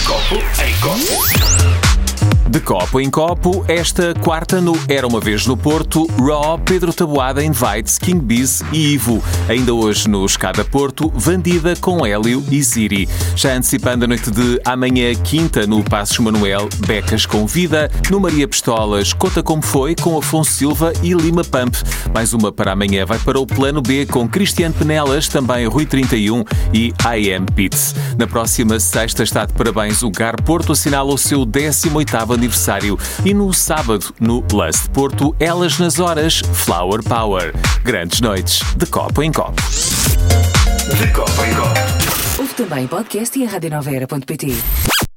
copo em copo. De copo em copo, esta quarta no Era Uma Vez no Porto, Raw, Pedro Taboada Invites, King Biz e Ivo. Ainda hoje no Escada Porto, Vandida com Hélio e Siri. Já antecipando a noite de amanhã, quinta, no Passos Manuel, Becas com Vida. No Maria Pistolas, Conta Como Foi, com Afonso Silva e Lima Pump. Mais uma para amanhã vai para o Plano B com Cristiano Penelas, também Rui 31 e I Am Pitts. Na próxima sexta está de parabéns o GAR Porto, assinala o seu 18º aniversário. E no sábado, no Lust Porto, Elas nas Horas, Flower Power. Grandes noites, de copo em copo. De copo em copo. Ouve também podcast e a radionovaera.pt.